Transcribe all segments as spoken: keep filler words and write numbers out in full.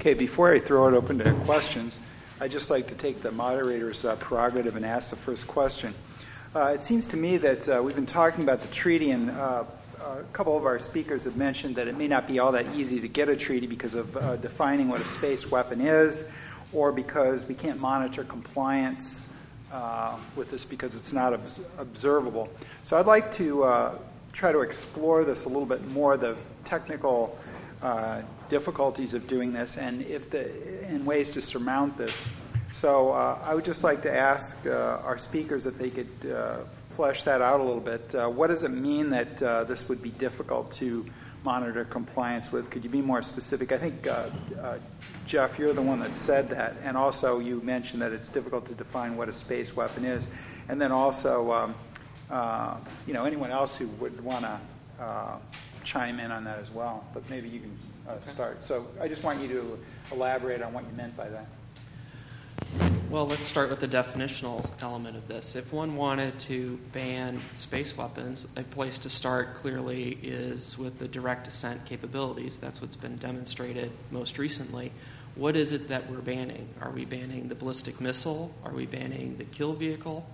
Okay, before I throw it open to questions, I'd just like to take the moderator's uh, prerogative and ask the first question. Uh, it seems to me that uh, we've been talking about the treaty, and uh, a couple of our speakers have mentioned that it may not be all that easy to get a treaty because of uh, defining what a space weapon is, or because we can't monitor compliance uh, with this because it's not obs- observable. So I'd like to uh, try to explore this a little bit more, the technical uh, difficulties of doing this, and if the and ways to surmount this. So uh, I would just like to ask uh, our speakers if they could uh, flesh that out a little bit. Uh, what does it mean that uh, this would be difficult to monitor compliance with? Could you be more specific? I think, uh, uh, Jeff, you're the one that said that, and also you mentioned that it's difficult to define what a space weapon is. And then also, um, uh, you know, anyone else who would want to uh, chime in on that as well, but maybe you can uh, start. So I just want you to elaborate on what you meant by that. Well, let's start with the definitional element of this. If one wanted to ban space weapons, a place to start clearly is with the direct ascent capabilities. That's what's been demonstrated most recently. What is it that we're banning? Are we banning the ballistic missile? Are we banning the kill vehicle?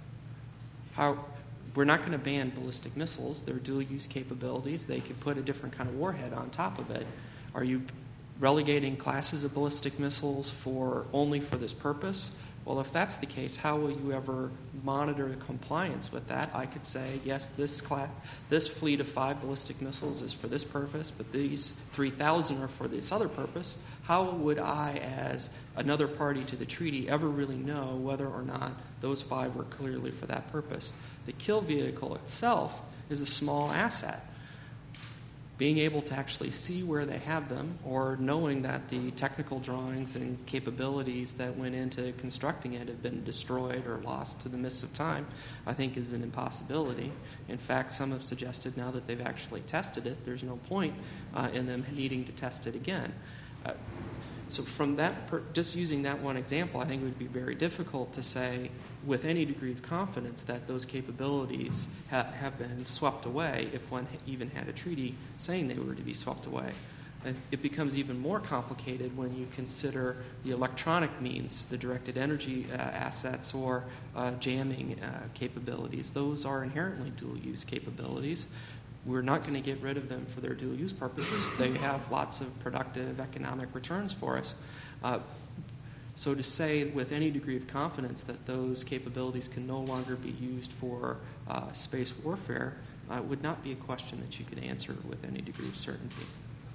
How? We're not going to ban ballistic missiles. They're dual-use capabilities. They could put a different kind of warhead on top of it. Are you relegating classes of ballistic missiles for only for this purpose? Well, if that's the case, how will you ever monitor the compliance with that? I could say, yes, this class, this fleet of five ballistic missiles is for this purpose, but these three thousand are for this other purpose. How would I, as another party to the treaty, ever really know whether or not those five were clearly for that purpose? The kill vehicle itself is a small asset. Being able to actually see where they have them, or knowing that the technical drawings and capabilities that went into constructing it have been destroyed or lost to the mists of time, I think is an impossibility. In fact, some have suggested now that they've actually tested it, there's no point uh, in them needing to test it again. Uh, so from that, per- just using that one example, I think it would be very difficult to say with any degree of confidence that those capabilities ha- have been swept away if one even had a treaty saying they were to be swept away. And it becomes even more complicated when you consider the electronic means, the directed energy uh, assets or uh, jamming uh, capabilities. Those are inherently dual-use capabilities. We're not going to get rid of them for their dual-use purposes. They have lots of productive economic returns for us. Uh, So to say with any degree of confidence that those capabilities can no longer be used for uh, space warfare uh, would not be a question that you could answer with any degree of certainty.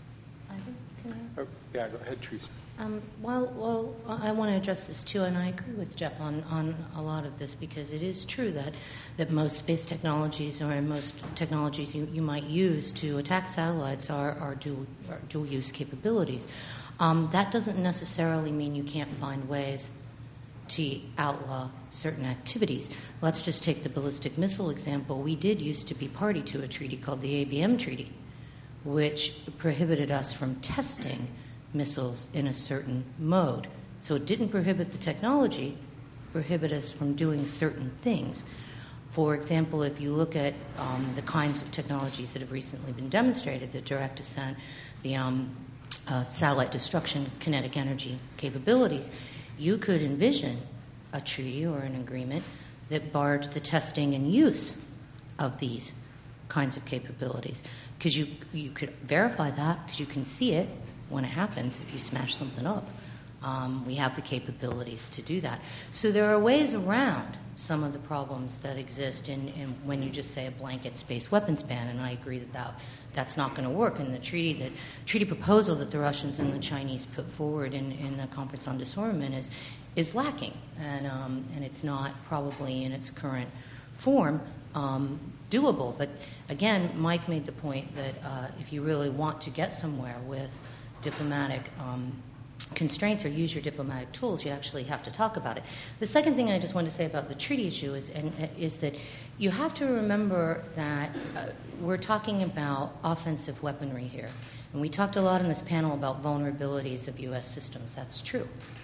Oh, yeah, go ahead, Teresa. Um, well, well, I want to address this too, and I agree with Jeff on, on a lot of this because it is true that, that most space technologies or most technologies you, you might use to attack satellites are, are dual, are dual-use capabilities. Um, that doesn't necessarily mean you can't find ways to outlaw certain activities. Let's just take the ballistic missile example. We did used to be party to a treaty called the A B M Treaty, which prohibited us from testing missiles in a certain mode. So it didn't prohibit the technology, prohibit us from doing certain things. For example, if you look at um, the kinds of technologies that have recently been demonstrated, the direct ascent, the um, uh, satellite destruction, kinetic energy capabilities, you could envision a treaty or an agreement that barred the testing and use of these kinds of capabilities. Because you, you could verify that because you can see it when it happens if you smash something up. Um, we have the capabilities to do that. So there are ways around some of the problems that exist in, in when you just say a blanket space weapons ban, and I agree that, that that's not going to work. And the treaty that treaty proposal that the Russians and the Chinese put forward in, in the Conference on Disarmament is is lacking, and um, and it's not probably in its current form um, doable. But again, Mike made the point that uh, if you really want to get somewhere with diplomatic um, constraints or use your diplomatic tools, you actually have to talk about it. The second thing I just want to say about the treaty issue is and uh, is that you have to remember that uh, we're talking about offensive weaponry here. And we talked a lot in this panel about vulnerabilities of U S systems. That's true.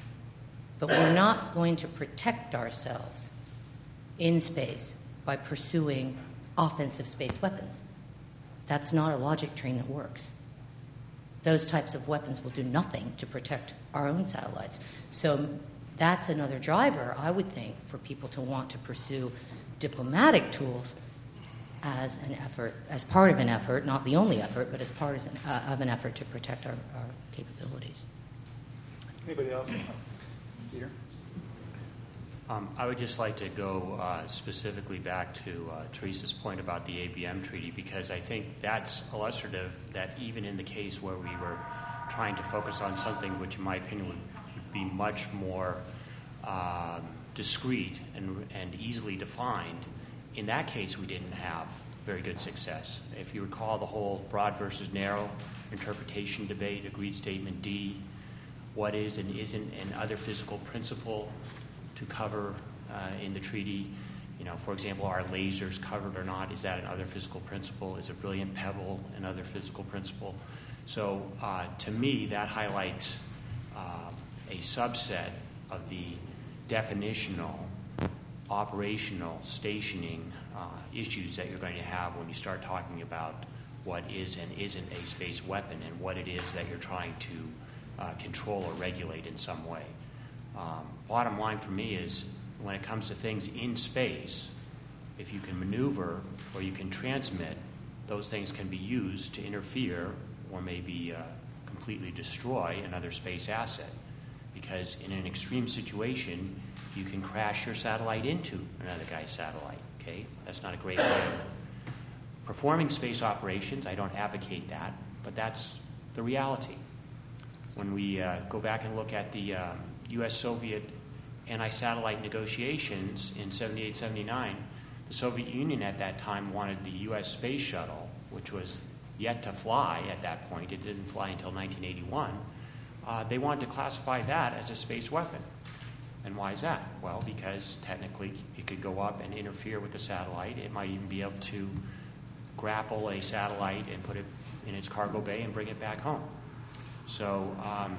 But we're not going to protect ourselves in space by pursuing offensive space weapons. That's not a logic train that works. those types of weapons will do nothing to protect our own satellites. So that's another driver, I would think, for people to want to pursue diplomatic tools as an effort, as part of an effort, not the only effort, but as part of an, uh, of an effort to protect our, our capabilities. Anybody else? Peter? Um, I would just like to go uh, specifically back to uh, Teresa's point about the A B M treaty, because I think that's illustrative that even in the case where we were trying to focus on something which, in my opinion, would, would be much more um, discrete and, and easily defined, in that case we didn't have very good success. If you recall the whole broad versus narrow interpretation debate, agreed statement D, what is and isn't an other physical principle to cover uh, in the treaty. You know, for example, are lasers covered or not? Is that another physical principle? Is a brilliant pebble another physical principle? So uh, to me, that highlights uh, a subset of the definitional, operational, stationing uh, issues that you're going to have when you start talking about what is and isn't a space weapon and what it is that you're trying to uh, control or regulate in some way. Um, bottom line for me is when it comes to things in space, if you can maneuver or you can transmit, those things can be used to interfere or maybe uh, completely destroy another space asset. Because in an extreme situation, you can crash your satellite into another guy's satellite. Okay, that's not a great way of performing space operations. I don't advocate that, but that's the reality. When we uh, go back and look at the um, U S Soviet anti-satellite negotiations in seventy-eight seventy-nine, the Soviet Union at that time wanted the U S space shuttle, which was yet to fly at that point. It didn't fly until nineteen eighty-one. Uh, they wanted to classify that as a space weapon. And why is that? Well, because technically it could go up and interfere with the satellite. It might even be able to grapple a satellite and put it in its cargo bay and bring it back home. So um,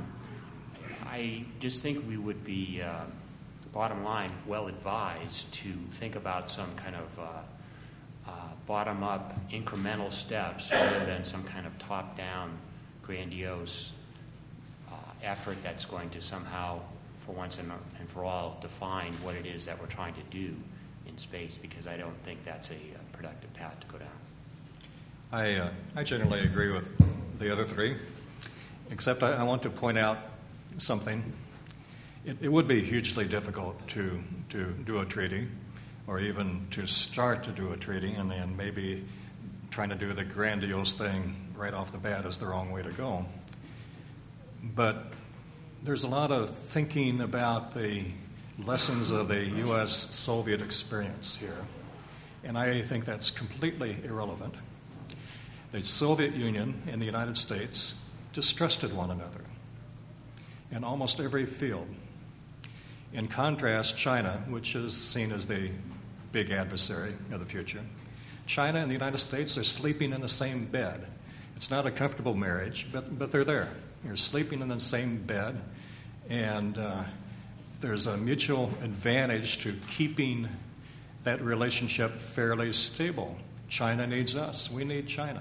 I just think we would be, uh, bottom line, well advised to think about some kind of uh, uh, bottom-up incremental steps rather than some kind of top-down grandiose uh, effort that's going to somehow, for once and, and for all, define what it is that we're trying to do in space, because I don't think that's a uh, productive path to go down. I, uh, I generally agree with the other three, except I, I want to point out something. It, it would be hugely difficult to, to do a treaty, or even to start to do a treaty, and then maybe trying to do the grandiose thing right off the bat is the wrong way to go. But there's a lot of thinking about the lessons of the U S Soviet experience here, and I think that's completely irrelevant. The Soviet Union and the United States distrusted one another in almost every field. In contrast, China, which is seen as the big adversary of the future, China and the United States are sleeping in the same bed. It's not a comfortable marriage, but, but they're there. You're sleeping in the same bed, and uh, there's a mutual advantage to keeping that relationship fairly stable. China needs us. We need China.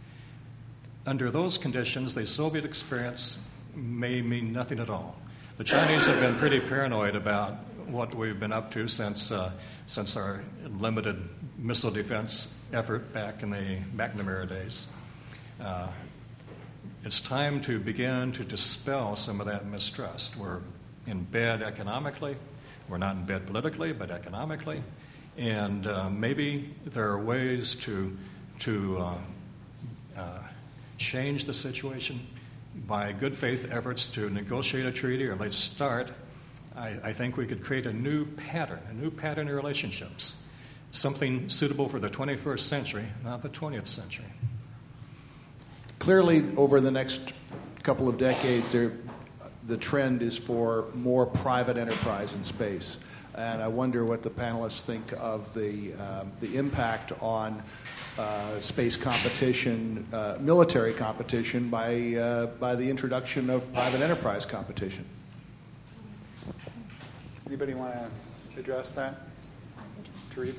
Under those conditions, the Soviet experience may mean nothing at all. The Chinese have been pretty paranoid about what we've been up to since uh, since our limited missile defense effort back in the McNamara days. Uh, it's time to begin to dispel some of that mistrust. We're in bed economically. We're not in bed politically, but economically. And uh, maybe there are ways to to uh, uh, change the situation by good faith efforts to negotiate a treaty, or let's start. I, I think we could create a new pattern, a new pattern of relationships, something suitable for the twenty-first century, not the twentieth century. Clearly, over the next couple of decades, there, the trend is for more private enterprise in space. And I wonder what the panelists think of the um, the impact on uh, space competition, uh, military competition, by uh, by the introduction of private enterprise competition. Anybody want to address that? Teresa?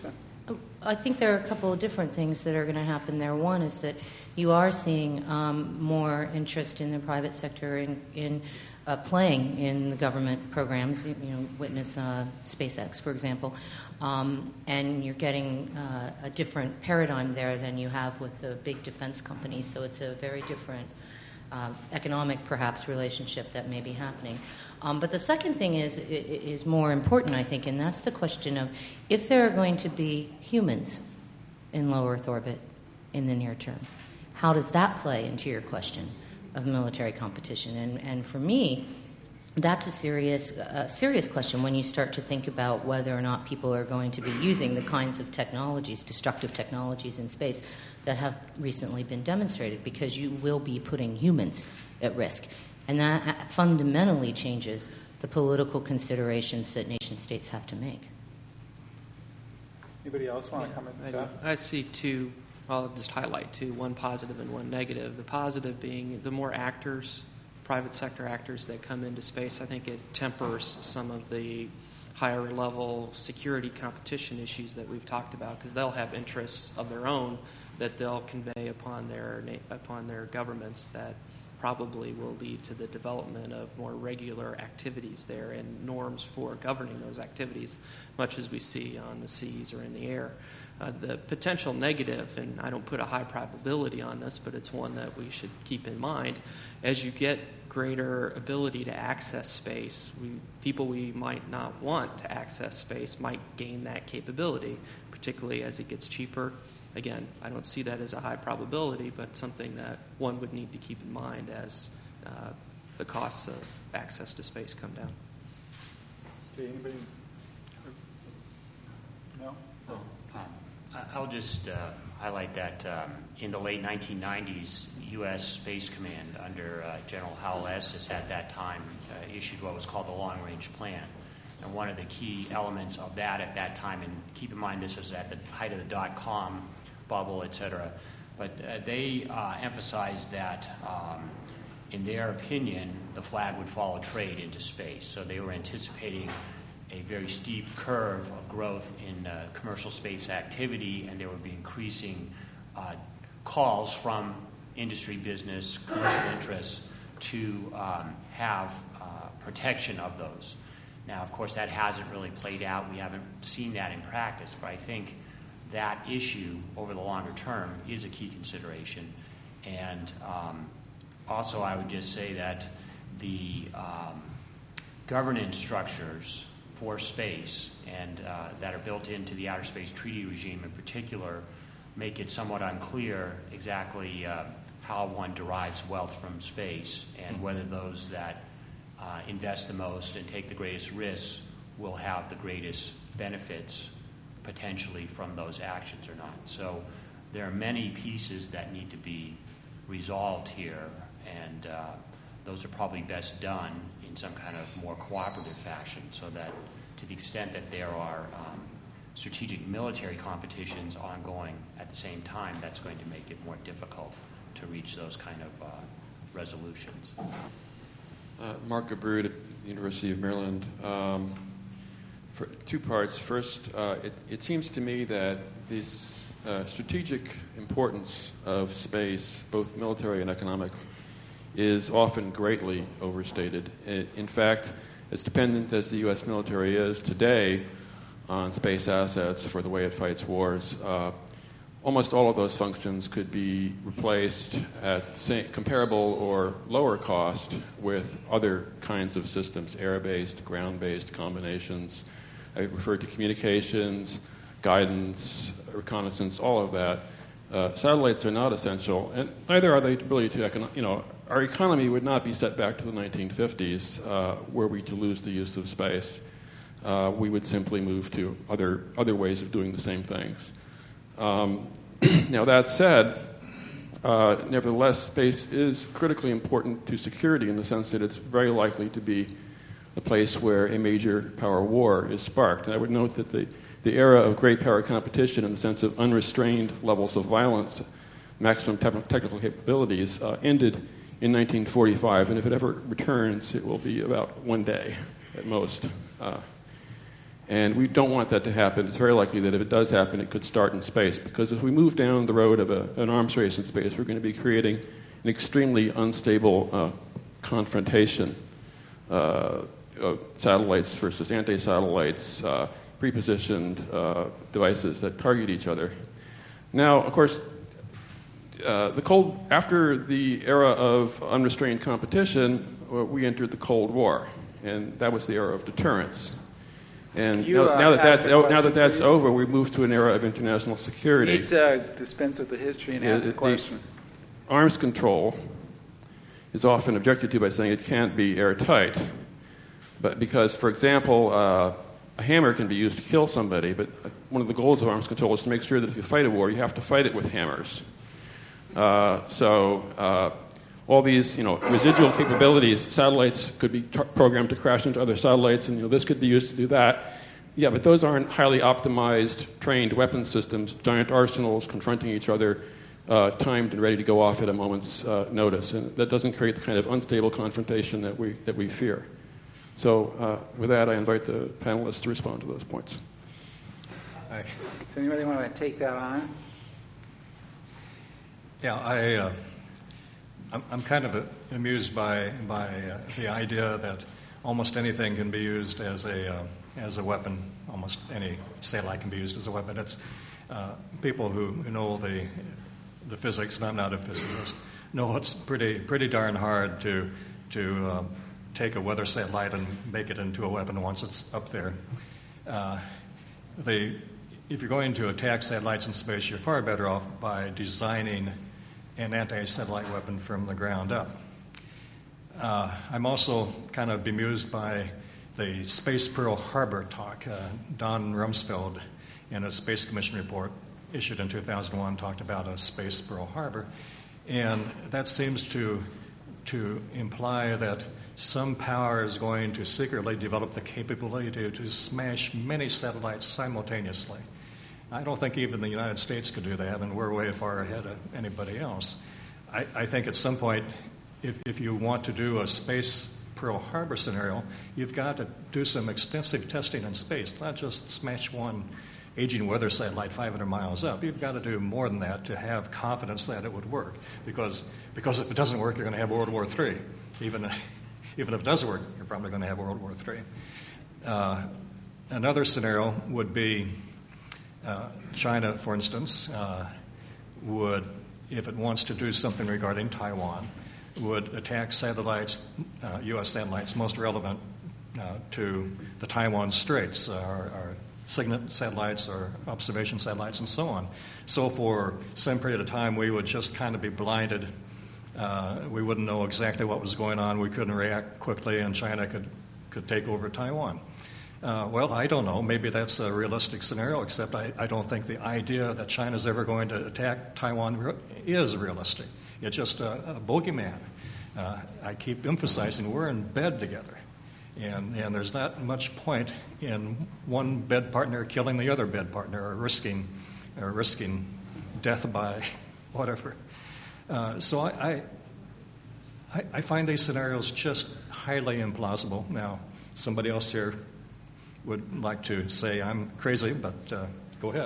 I think there are a couple of different things that are going to happen there. One is that you are seeing um, more interest in the private sector in, in uh, playing in the government programs, you know, witness uh, SpaceX, for example, um, and you're getting uh, a different paradigm there than you have with the big defense companies, so it's a very different uh, economic, perhaps, relationship that may be happening. Um, but the second thing is is more important, I think, and that's the question of if there are going to be humans in low Earth orbit in the near term, how does that play into your question of military competition? And, and for me, that's a serious, uh, serious question when you start to think about whether or not people are going to be using the kinds of technologies, destructive technologies in space that have recently been demonstrated, because you will be putting humans at risk. And that fundamentally changes the political considerations that nation states have to make. Anybody else want to comment to that? I see two, I'll just highlight two, one positive and one negative. The positive being the more actors, private sector actors that come into space, I think it tempers some of the higher level security competition issues that we've talked about, because they'll have interests of their own that they'll convey upon their upon their governments that probably will lead to the development of more regular activities there and norms for governing those activities, much as we see on the seas or in the air. Uh, the potential negative, and I don't put a high probability on this, but it's one that we should keep in mind, as you get greater ability to access space, we, people we might not want to access space might gain that capability, particularly as it gets cheaper. Again, I don't see that as a high probability, but something that one would need to keep in mind as uh, the costs of access to space come down. Okay, anybody? No? Oh, um, I'll just uh, highlight that um, in the late nineteen nineties, U S Space Command under uh, General Howell Estes at that time uh, issued what was called the Long Range Plan. And one of the key elements of that at that time, and keep in mind this was at the height of the dot-com bubble, et cetera, but uh, they uh, emphasized that, um, in their opinion, the flag would follow trade into space. So they were anticipating a very steep curve of growth in uh, commercial space activity, and there would be increasing uh, calls from industry, business, commercial interests to um, have uh, protection of those. Now, of course, that hasn't really played out. We haven't seen that in practice, but I think that issue over the longer term is a key consideration. And um, also, I would just say that the um, governance structures for space and uh, that are built into the Outer Space Treaty regime in particular make it somewhat unclear exactly uh, how one derives wealth from space, and whether those that uh, invest the most and take the greatest risks will have the greatest benefits potentially from those actions or not. So there are many pieces that need to be resolved here, and uh, those are probably best done in some kind of more cooperative fashion, so that to the extent that there are um, strategic military competitions ongoing at the same time, that's going to make it more difficult to reach those kind of uh, resolutions. Uh, Mark Gabrud at the University of Maryland. Um, for two parts. First, uh, it, it seems to me that this uh, strategic importance of space, both military and economic, is often greatly overstated. It, in fact, as dependent as the U S military is today on space assets for the way it fights wars, uh, almost all of those functions could be replaced at same, comparable or lower cost with other kinds of systems, air-based, ground-based combinations. I referred to communications, guidance, reconnaissance, all of that. Uh, satellites are not essential, and neither are they really to, econo- you know, our economy would not be set back to the nineteen fifties uh, were we to lose the use of space. Uh, we would simply move to other, other ways of doing the same things. Um, now, that said, uh, nevertheless, space is critically important to security in the sense that it's very likely to be a place where a major power war is sparked. And I would note that the, the era of great power competition in the sense of unrestrained levels of violence, maximum te- technical capabilities, uh, ended in nineteen forty-five. And if it ever returns, it will be about one day at most. Uh, And we don't want that to happen. It's very likely that if it does happen, it could start in space. Because if we move down the road of a, an arms race in space, we're going to be creating an extremely unstable uh, confrontation. Uh, uh, satellites versus anti-satellites, uh, prepositioned uh, devices that target each other. Now, of course, uh, the cold after the era of unrestrained competition, uh, we entered the Cold War, and that was the era of deterrence. And you, now, uh, now that that's question, now that that's please? over, we move to an era of international security. You need to dispense with the history and Yeah, ask the the- question. Arms control is often objected to by saying it can't be airtight, but because, for example, uh, a hammer can be used to kill somebody, but one of the goals of arms control is to make sure that if you fight a war, you have to fight it with hammers. Uh, so uh, all these, you know, residual capabilities, satellites could be t- programmed to crash into other satellites, and you know, this could be used to do that. Yeah, but those aren't highly optimized, trained weapon systems, giant arsenals confronting each other, uh, timed and ready to go off at a moment's uh, notice, and that doesn't create the kind of unstable confrontation that we that we fear. So uh, with that, I invite the panelists to respond to those points. I, Does anybody want to take that on? yeah, I, uh, I'm, I'm kind of uh, amused by by uh, the idea that almost anything can be used as a uh, as a weapon. Almost any satellite can be used as a weapon. It's uh, people who, who know the the physics, and I'm not a physicist, know it's pretty pretty darn hard to to uh, take a weather satellite and make it into a weapon once it's up there. Uh, the if you're going to attack satellites in space, you're far better off by designing an anti-satellite weapon from the ground up. Uh, I'm also kind of bemused by the Space Pearl Harbor talk. Uh, Don Rumsfeld, in a Space Commission report issued in two thousand one, talked about a Space Pearl Harbor, and that seems to to imply that some power is going to secretly develop the capability to, to smash many satellites simultaneously. I don't think even the United States could do that, and we're way far ahead of anybody else. I, I think at some point, if, if you want to do a space Pearl Harbor scenario, you've got to do some extensive testing in space, not just smash one aging weather satellite five hundred miles up. You've got to do more than that to have confidence that it would work, because because if it doesn't work, you're going to have World War Three. Even even if it does work, you're probably going to have World War Three. Uh, another scenario would be uh, China, for instance, uh, would, if it wants to do something regarding Taiwan, would attack satellites, uh, U S satellites most relevant uh, to the Taiwan Straits, uh, our, our SIGINT satellites or observation satellites and so on. So for some period of time, we would just kind of be blinded. Uh, we wouldn't know exactly what was going on. We couldn't react quickly, and China could, could take over Taiwan. Uh, well, I don't know. Maybe that's a realistic scenario, except I, I don't think the idea that China's ever going to attack Taiwan re- is realistic. It's just a, a bogeyman. Uh, I keep emphasizing we're in bed together. And, and there's not much point in one bed partner killing the other bed partner or risking, or risking death by whatever. Uh, so I, I, I find these scenarios just highly implausible. Now, somebody else here would like to say I'm crazy, but uh, go ahead.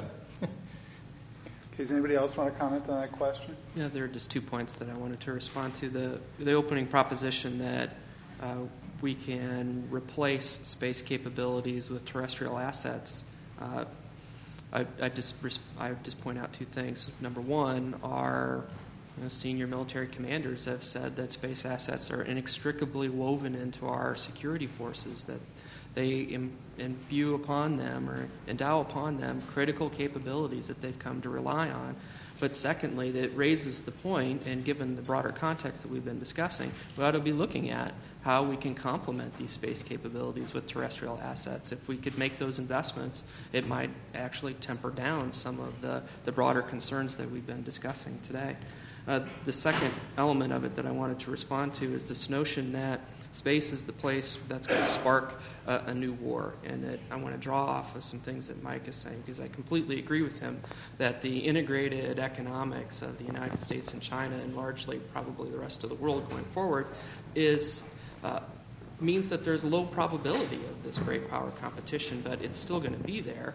Does anybody else want to comment on that question? Yeah, there are just two points that I wanted to respond to. The, the opening proposition that uh, we can replace space capabilities with terrestrial assets. Uh, I, I just I just point out two things. Number one, our you know, senior military commanders have said that space assets are inextricably woven into our security forces, that they im- imbue upon them or endow upon them critical capabilities that they've come to rely on. But secondly, that raises the point, and given the broader context that we've been discussing, we ought to be looking at how we can complement these space capabilities with terrestrial assets. If we could make those investments, it might actually temper down some of the, the broader concerns that we've been discussing today. Uh, the second element of it that I wanted to respond to is this notion that space is the place that's going to spark a, a new war. And it, I want to draw off of some things that Mike is saying, because I completely agree with him that the integrated economics of the United States and China, and largely probably the rest of the world going forward, is uh, means that there's low probability of this great power competition, but it's still going to be there.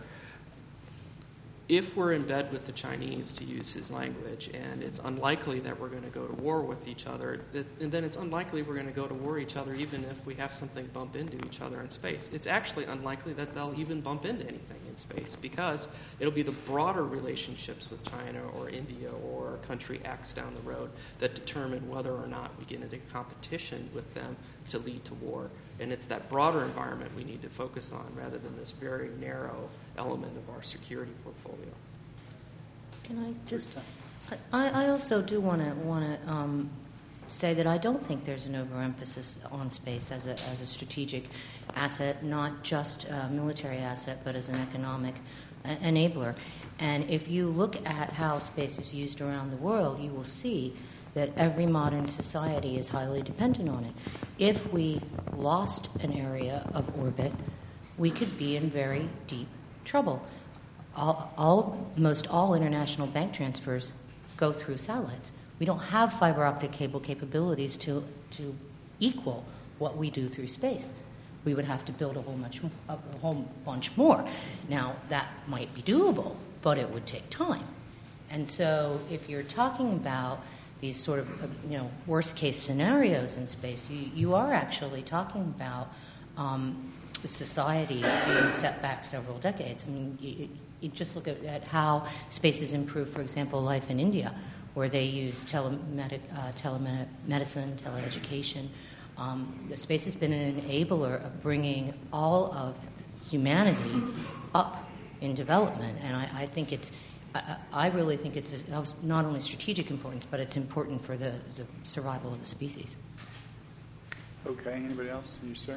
If we're in bed with the Chinese, to use his language, and it's unlikely that we're going to go to war with each other, that, and then it's unlikely we're going to go to war with each other even if we have something bump into each other in space. It's actually unlikely that they'll even bump into anything in space because it'll be the broader relationships with China or India or country X down the road that determine whether or not we get into competition with them to lead to war. And it's that broader environment we need to focus on rather than this very narrow element of our security portfolio. Can I just? I, I also do want to want to um, say that I don't think there's an overemphasis on space as a as a strategic asset, not just a military asset, but as an economic uh, enabler. And if you look at how space is used around the world, you will see that every modern society is highly dependent on it. If we lost an area of orbit, we could be in very deep trouble. All, all, most all international bank transfers go through satellites. We don't have fiber optic cable capabilities to, to equal what we do through space. We would have to build a whole, much, a whole bunch more. Now, that might be doable, but it would take time. And so if you're talking about these sort of, you know, worst-case scenarios in space, you, you are actually talking about um, the society being set back several decades. I mean, you, you just look at, at how space has improved, for example, life in India, where they use telemedic, uh, telemedicine, teleeducation. Um, the space has been an enabler of bringing all of humanity up in development, and I, I think it's I, I really think it's not only strategic importance, but it's important for the, the survival of the species. Okay, anybody else? You, sir?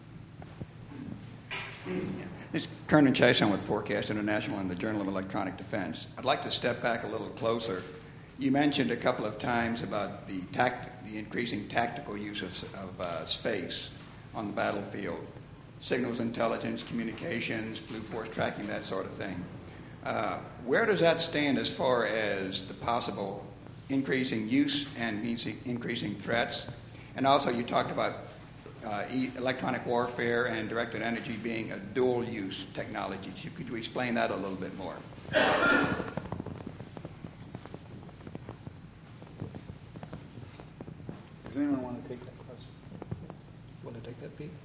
Yeah. This is Kernan Chason with Forecast International and the Journal of Electronic Defense. I'd like to step back a little closer. You mentioned a couple of times about the, tact, the increasing tactical use of, of uh, space on the battlefield, signals intelligence, communications, blue force tracking, that sort of thing. Uh, where does that stand as far as the possible increasing use and increasing threats? And also you talked about uh, e- electronic warfare and directed energy being a dual-use technology. Could you explain that a little bit more? Does anyone want to take that question? Want to take that, Pete?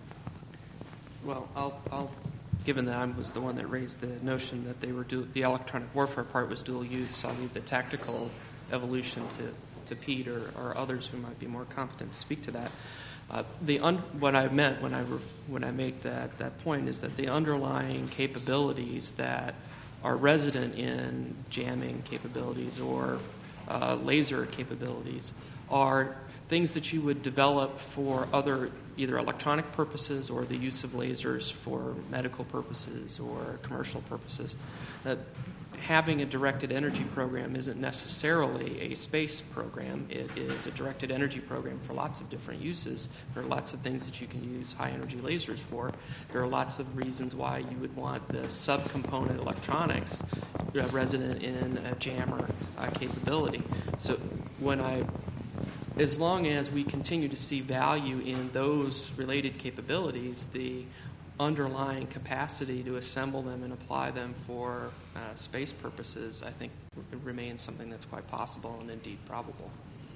Well, I'll, I'll given that I was the one that raised the notion that they were du- the electronic warfare part was dual use, so I'll leave the tactical evolution to, to Pete or, or others who might be more competent to speak to that. Uh, the un- what I meant when I re- when I made that, that point is that the underlying capabilities that are resident in jamming capabilities or uh, laser capabilities are things that you would develop for other either electronic purposes or the use of lasers for medical purposes or commercial purposes. That having a directed energy program isn't necessarily a space program. It is a directed energy program for lots of different uses. There are lots of things that you can use high-energy lasers for. There are lots of reasons why you would want the subcomponent electronics uh, resident in a jammer uh, capability. So when I As long as we continue to see value in those related capabilities, the underlying capacity to assemble them and apply them for uh, space purposes, I think, r- remains something that's quite possible and indeed probable.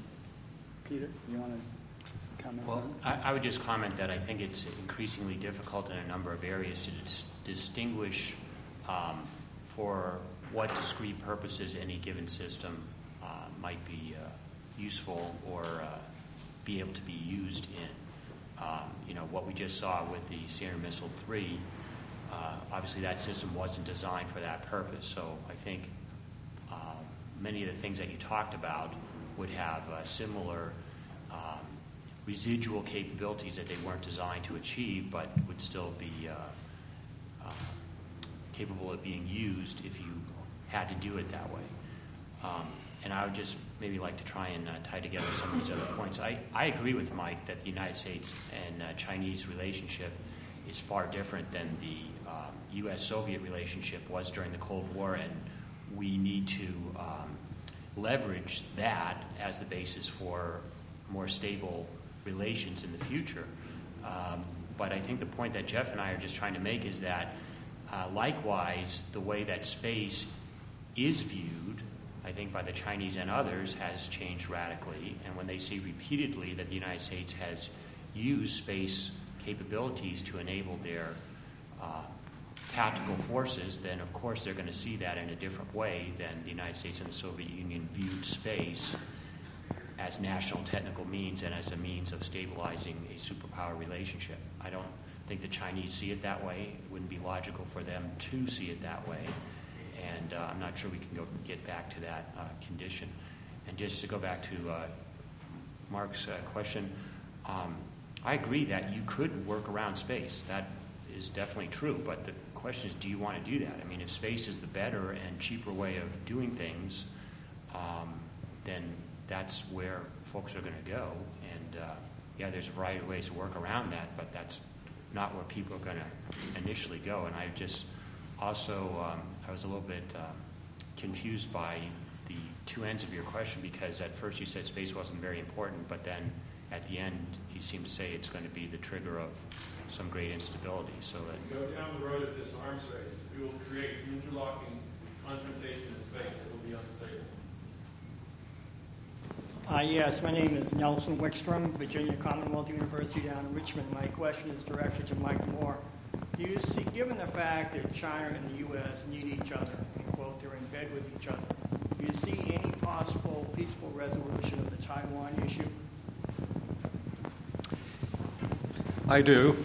Peter, you want to comment Well, on that? I, I would just comment that I think it's increasingly difficult in a number of areas to dis- distinguish um, for what discrete purposes any given system uh, might be uh, useful or uh, be able to be used in. Um, you know, what we just saw with the Standard Missile three, uh, obviously that system wasn't designed for that purpose. So I think uh, many of the things that you talked about would have uh, similar um, residual capabilities that they weren't designed to achieve, but would still be uh, uh, capable of being used if you had to do it that way. Um, And I would just maybe like to try and uh, tie together some of these other points. I, I agree with Mike that the United States and uh, Chinese relationship is far different than the um, U S Soviet relationship was during the Cold War, and we need to um, leverage that as the basis for more stable relations in the future. Um, but I think the point that Jeff and I are just trying to make is that, uh, likewise, the way that space is viewed, I think by the Chinese and others, has changed radically. And when they see repeatedly that the United States has used space capabilities to enable their uh, tactical forces, then of course they're going to see that in a different way than the United States and the Soviet Union viewed space as national technical means and as a means of stabilizing a superpower relationship. I don't think the Chinese see it that way. It wouldn't be logical for them to see it that way. And uh, I'm not sure we can go get back to that uh, condition. And just to go back to uh, Mark's uh, question, um, I agree that you could work around space. That is definitely true. But the question is, do you want to do that? I mean, if space is the better and cheaper way of doing things, um, then that's where folks are going to go. And, uh, yeah, there's a variety of ways to work around that, but that's not where people are going to initially go. And I just also, um, I was a little bit um, confused by the two ends of your question, because at first you said space wasn't very important, but then at the end you seem to say it's going to be the trigger of some great instability. So that go down the road of this arms race, we will create interlocking confrontation in space that will be unstable. Uh, yes, my name is Nelson Wickstrom, Virginia Commonwealth University down in Richmond. My question is directed to Mike Moore. Do you see, given the fact that China and the U S need each other, and quote, they're in bed with each other, do you see any possible peaceful resolution of the Taiwan issue? I do.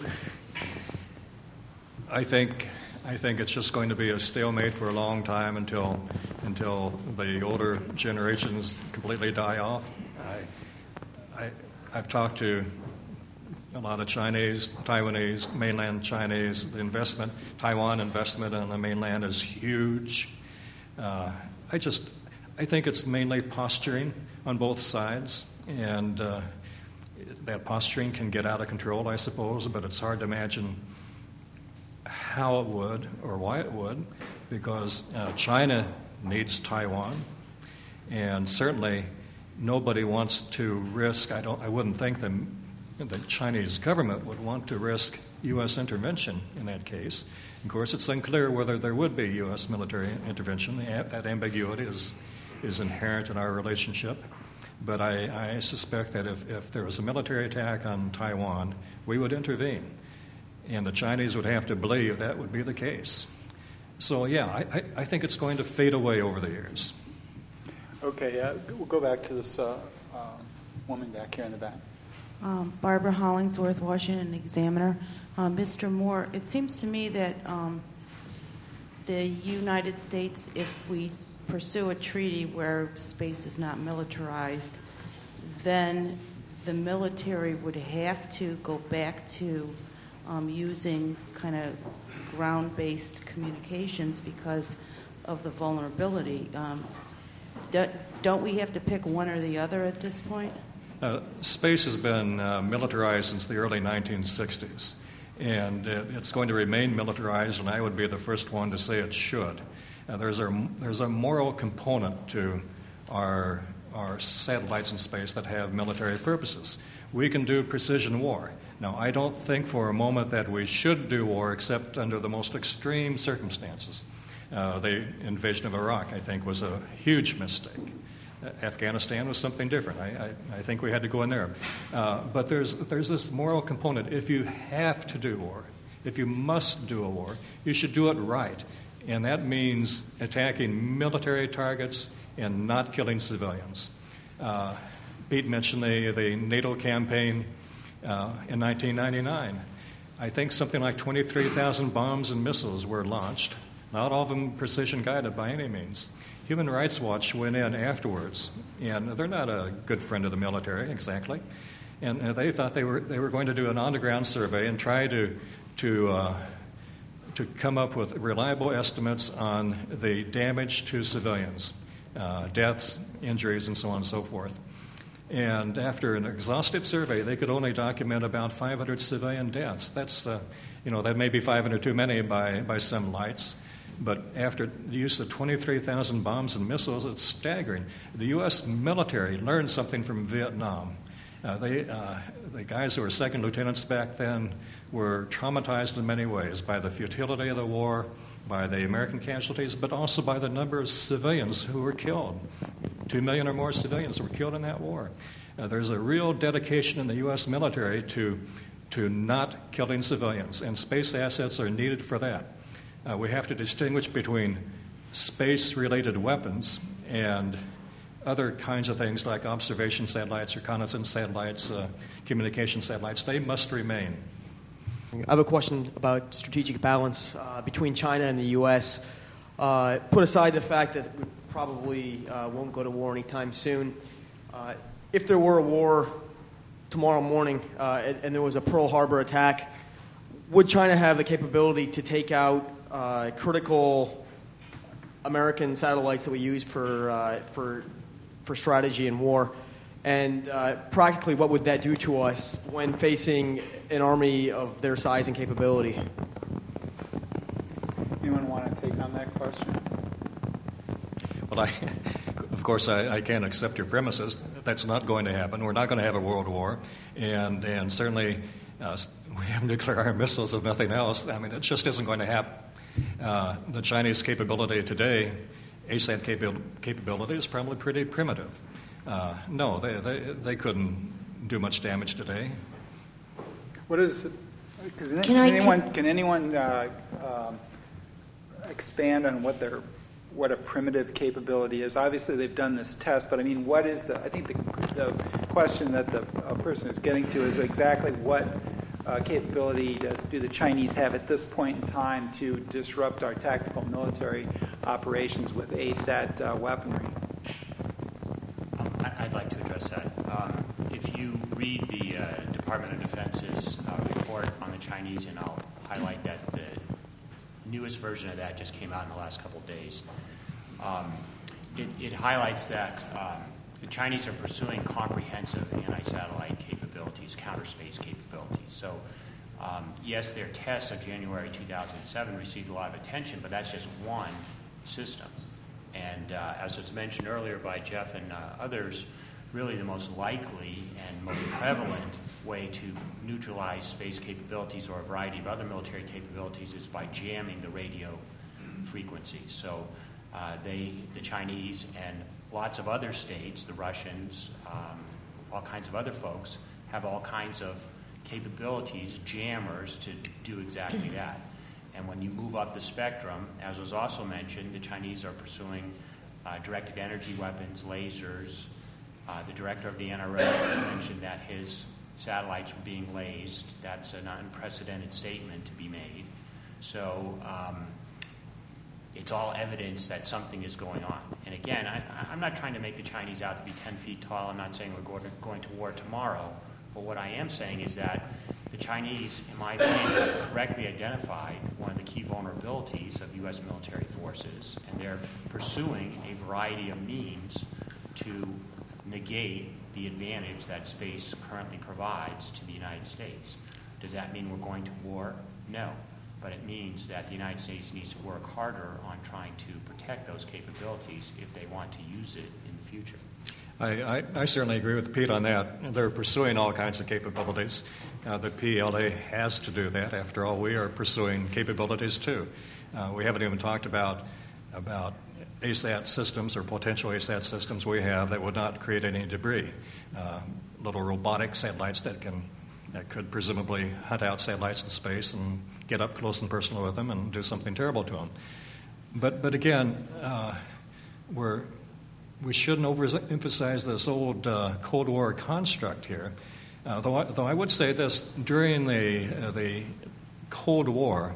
I think I think it's just going to be a stalemate for a long time until until the older generations completely die off. I, I I've talked to a lot of Chinese, Taiwanese, mainland Chinese. The investment, Taiwan investment on the mainland is huge. Uh, I just I think it's mainly posturing on both sides, and uh, that posturing can get out of control, I suppose, but it's hard to imagine how it would or why it would, because uh, China needs Taiwan, and certainly nobody wants to risk, I don't, I wouldn't think the, the Chinese government would want to risk U S intervention in that case. Of course, it's unclear whether there would be U S military intervention. That ambiguity is, is inherent in our relationship. But I, I suspect that if, if there was a military attack on Taiwan, we would intervene. And the Chinese would have to believe that would be the case. So, yeah, I, I, I think it's going to fade away over the years. Okay, uh, we'll go back to this uh, um, woman back here in the back. Um, Barbara Hollingsworth, Washington Examiner. Um, Mister Moore, it seems to me that um, the United States, if we pursue a treaty where space is not militarized, then the military would have to go back to um, using kind of ground-based communications because of the vulnerability. Um, do, don't we have to pick one or the other at this point? Uh, space has been uh, militarized since the early nineteen sixties, and it, it's going to remain militarized, and I would be the first one to say it should. Uh, there's, a, there's a moral component to our, our satellites in space that have military purposes. We can do precision war. Now, I don't think for a moment that we should do war except under the most extreme circumstances. Uh, the invasion of Iraq, I think, was a huge mistake. Uh, Afghanistan was something different. I, I, I think we had to go in there. Uh, but there's, there's this moral component. If you have to do war, if you must do a war, you should do it right. And that means attacking military targets and not killing civilians. Uh, Pete mentioned the, the NATO campaign uh, in nineteen ninety-nine. I think something like twenty-three thousand bombs and missiles were launched, not all of them precision-guided by any means. Human Rights Watch went in afterwards, and they're not a good friend of the military, exactly. And uh, they thought they were, they were going to do an on-the-ground survey and try to, to uh, to come up with reliable estimates on the damage to civilians, uh, deaths, injuries, and so on and so forth. And after an exhaustive survey, they could only document about five hundred civilian deaths. That's, uh, you know, that may be five hundred too many by, by some lights. But after the use of twenty-three thousand bombs and missiles, it's staggering. The U S military learned something from Vietnam. Uh, they, uh, the guys who were second lieutenants back then were traumatized in many ways by the futility of the war, by the American casualties, but also by the number of civilians who were killed. Two million or more civilians were killed in that war. Uh, there's a real dedication in the U S military to, to not killing civilians, and space assets are needed for that. Uh, we have to distinguish between space-related weapons and other kinds of things like observation satellites, reconnaissance satellites, uh, communication satellites. They must remain. I have a question about strategic balance uh, between China and the U S. Uh, put aside the fact that we probably uh, won't go to war anytime soon. Uh, if there were a war tomorrow morning uh, and, and there was a Pearl Harbor attack, would China have the capability to take out uh, critical American satellites that we use for uh, for for strategy and war? And uh, practically, what would that do to us when facing an army of their size and capability? Anyone want to take on that question? Well, I, of course, I, I can't accept your premises. That's not going to happen. We're not going to have a world war, and and certainly uh, we have nuclear armed missiles, if nothing else. I mean, it just isn't going to happen. Uh, the Chinese capability today, A SAT capa- capability, is probably pretty primitive. Uh, no, they, they they couldn't do much damage today. What is? Because can, Can can I- anyone can anyone uh, um, expand on what their what a primitive capability is? Obviously, they've done this test, but I mean, what is the? I think the the question that the uh, person is getting to is exactly what uh, capability does do the Chinese have at this point in time to disrupt our tactical military operations with A SAT uh, weaponry? I'd like to address that. Um, if you read the uh, Department of Defense's uh, report on the Chinese, and I'll highlight that the newest version of that just came out in the last couple of days, um, it, it highlights that um, the Chinese are pursuing comprehensive anti-satellite capabilities, counter-space capabilities. So, um, yes, their test of January two thousand seven received a lot of attention, but that's just one system. And uh, as was mentioned earlier by Jeff and uh, others, really the most likely and most prevalent way to neutralize space capabilities or a variety of other military capabilities is by jamming the radio frequency. So uh, they, the Chinese and lots of other states, the Russians, um, all kinds of other folks, have all kinds of capabilities, jammers, to do exactly that. And when you move up the spectrum, as was also mentioned, the Chinese are pursuing uh, directed energy weapons, lasers. Uh, the director of the N R O mentioned that his satellites were being lased. That's an unprecedented statement to be made. So um, it's all evidence that something is going on. And again, I, I'm not trying to make the Chinese out to be ten feet tall. I'm not saying we're going to, going to war tomorrow. But what I am saying is that the Chinese, in my opinion, have correctly identified one of the key vulnerabilities of U S military forces, and they're pursuing a variety of means to negate the advantage that space currently provides to the United States. Does that mean we're going to war? No. But it means that the United States needs to work harder on trying to protect those capabilities if they want to use it in the future. I, I, I certainly agree with Pete on that. They're pursuing all kinds of capabilities. Uh, the P L A has to do that. After all, we are pursuing capabilities too. Uh, we haven't even talked about about A SAT systems or potential A SAT systems we have that would not create any debris. Uh, little robotic satellites that can that could presumably hunt out satellites in space and get up close and personal with them and do something terrible to them. But but again, uh, we're we shouldn't overemphasize this old uh, Cold War construct here. Uh, though, I, though I would say this, during the uh, the Cold War,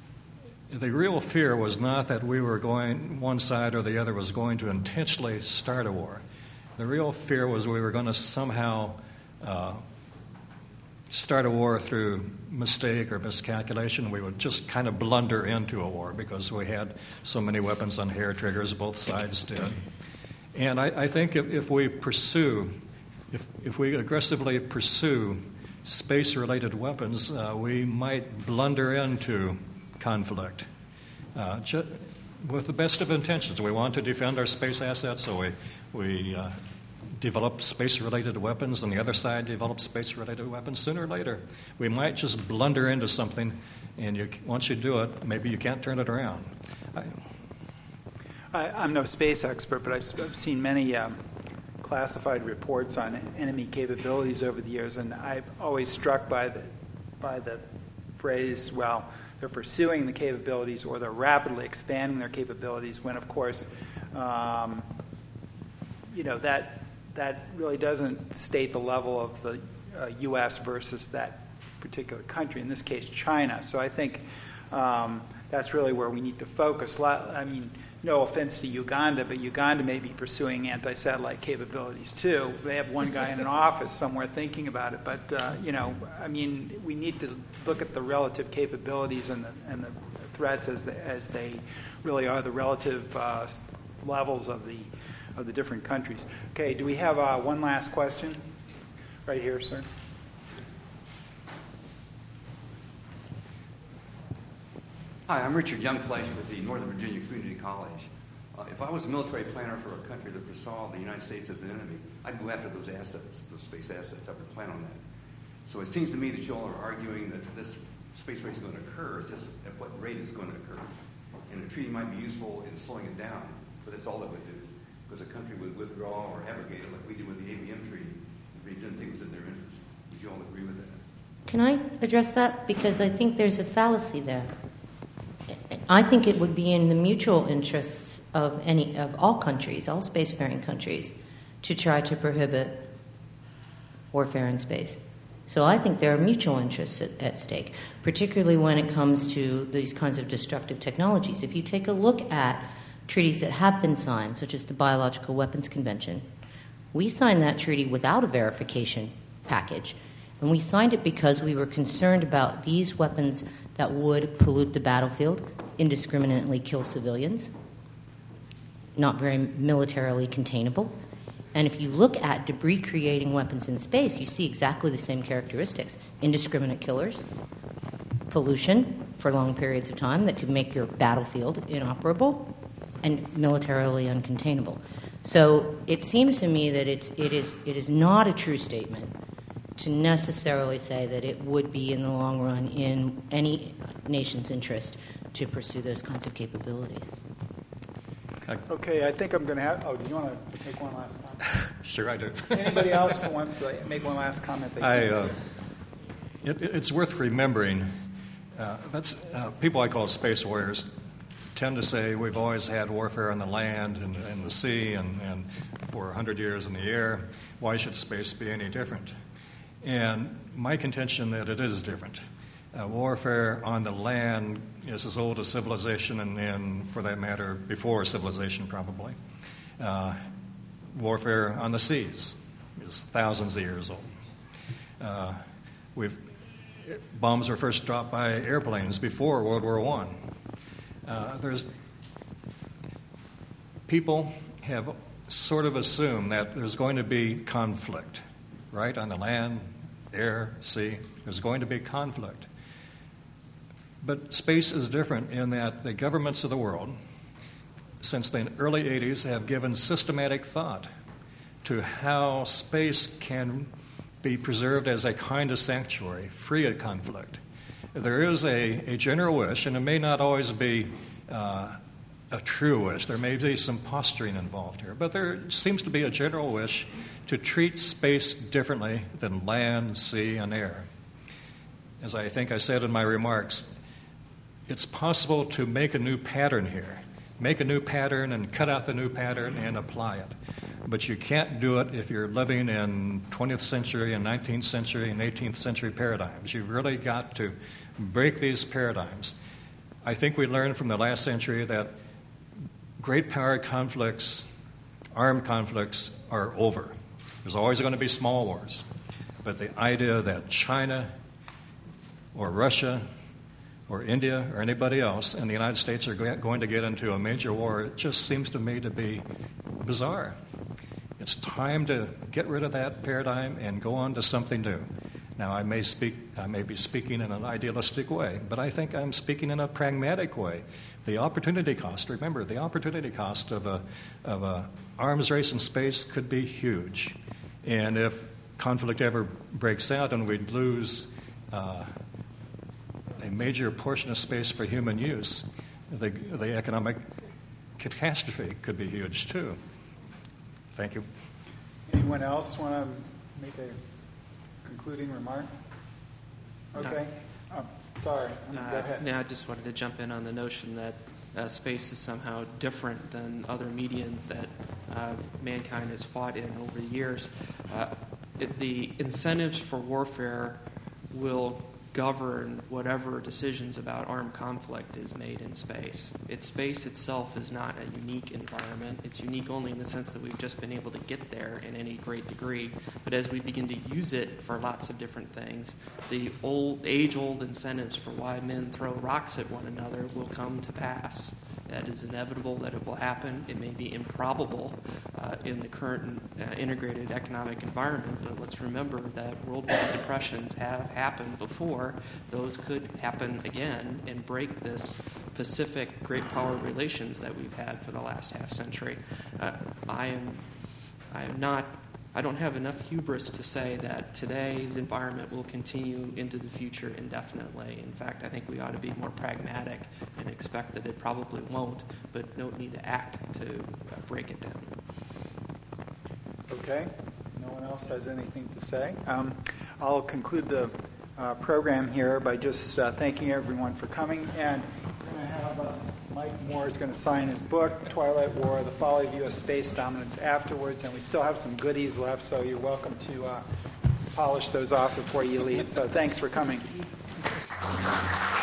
the real fear was not that we were going, one side or the other was going to intentionally start a war. The real fear was we were going to somehow uh, start a war through mistake or miscalculation. We would just kind of blunder into a war because we had so many weapons on hair triggers, both sides did. And I, I think if, if we pursue, if, if we aggressively pursue space-related weapons, uh, we might blunder into conflict. Uh, ju- with the best of intentions. We want to defend our space assets, so we, we uh, develop space-related weapons and the other side develops space-related weapons, sooner or later we might just blunder into something, and you, once you do it, maybe you can't turn it around. I, I, I'm no space expert, but I've, I've seen many um, classified reports on enemy capabilities over the years, and I'm always struck by the, by the phrase, well, they're pursuing the capabilities or they're rapidly expanding their capabilities, when, of course, um, you know, that that really doesn't state the level of the uh, U S versus that particular country, in this case, China. So I think um, that's really where we need to focus. I mean, no offense to Uganda, but Uganda may be pursuing anti-satellite capabilities too. They have one guy in an office somewhere thinking about it. But, uh, you know, I mean, we need to look at the relative capabilities and the, and the threats as, the, as they really are the relative uh, levels of the of the different countries. Okay, do we have uh, one last question? Right here, sir. Hi, I'm Richard Youngfleisch with the Northern Virginia Community College. Uh, if I was a military planner for a country that foresaw the United States as an enemy, I'd go after those assets, those space assets. I would plan on that. So it seems to me that you all are arguing that this space race is going to occur, just at what rate it's going to occur. And a treaty might be useful in slowing it down, but that's all it would do. Because a country would withdraw or abrogate it like we did with the A B M treaty if they didn't think it was in their interest. Would you all agree with that? Can I address that? Because I think there's a fallacy there. I think it would be in the mutual interests of any of all countries, all spacefaring countries, to try to prohibit warfare in space. So I think there are mutual interests at, at stake, particularly when it comes to these kinds of destructive technologies. If you take a look at treaties that have been signed, such as the Biological Weapons Convention, we signed that treaty without a verification package. And we signed it because we were concerned about these weapons that would pollute the battlefield, indiscriminately kill civilians, not very militarily containable. And if you look at debris-creating weapons in space, you see exactly the same characteristics. Indiscriminate killers, pollution for long periods of time that could make your battlefield inoperable, and militarily uncontainable. So it seems to me that it's, it, is, it is not a true statement to necessarily say that it would be in the long run in any nation's interest to pursue those kinds of capabilities. Okay, I think I'm going to have... Oh, do you want to make one last comment? Sure, I do. Anybody else who wants to make one last comment? They I, uh, it, it's worth remembering, uh, that's uh, people I call space warriors tend to say we've always had warfare on the land and, and the sea and, and for one hundred years in the air. Why should space be any different? And my contention that it is different. Uh, warfare on the land is as old as civilization and, and for that matter, before civilization probably. Uh, warfare on the seas is thousands of years old. Uh, we've, bombs were first dropped by airplanes before World War One. Uh, there's people have sort of assumed that there's going to be conflict, right? On the land, air, sea, there's going to be conflict. But space is different in that the governments of the world, since the early eighties, have given systematic thought to how space can be preserved as a kind of sanctuary, free of conflict. There is a, a general wish, and it may not always be uh, a true wish. There may be some posturing involved here, but there seems to be a general wish to treat space differently than land, sea, and air. As I think I said in my remarks, it's possible to make a new pattern here, make a new pattern and cut out the new pattern and apply it. But you can't do it if you're living in twentieth century and nineteenth century and eighteenth century paradigms. You've really got to break these paradigms. I think we learned from the last century that great power conflicts, armed conflicts, are over. There's always going to be small wars. But the idea that China or Russia or India or anybody else and the United States are going to get into a major war, it just seems to me to be bizarre. It's time to get rid of that paradigm and go on to something new. Now, I may speak, I may be speaking in an idealistic way, but I think I'm speaking in a pragmatic way. The opportunity cost, remember, the opportunity cost of a of a arms race in space could be huge. And if conflict ever breaks out and we'd lose uh, a major portion of space for human use, the the economic catastrophe could be huge too. Thank you. Anyone else want to make a concluding remark? Okay. Oh, sorry. Uh, Go ahead. now, I just wanted to jump in on the notion that uh, space is somehow different than other medium that uh, mankind has fought in over the years. Uh, it, the incentives for warfare will govern whatever decisions about armed conflict is made in space. It's space itself is not a unique environment. It's unique only in the sense that we've just been able to get there in any great degree. But as we begin to use it for lots of different things, the old, age-old incentives for why men throw rocks at one another will come to pass. That is inevitable that it will happen. It may be improbable uh, in the current uh, integrated economic environment, but let's remember that worldwide depressions have happened before. Those could happen again and break this Pacific great power relations that we've had for the last half century. Uh, I am, I am not. I don't have enough hubris to say that today's environment will continue into the future indefinitely. In fact, I think we ought to be more pragmatic and expect that it probably won't, but don't need to act to uh, break it down. Okay. No one else has anything to say. Um, I'll conclude the uh, program here by just uh, thanking everyone for coming. And we're going to have uh, Mike Moore is going to sign his book, Twilight War, The Folly of U S Space Dominance, afterwards. And we still have some goodies left, so you're welcome to uh, polish those off before you leave. So thanks for coming.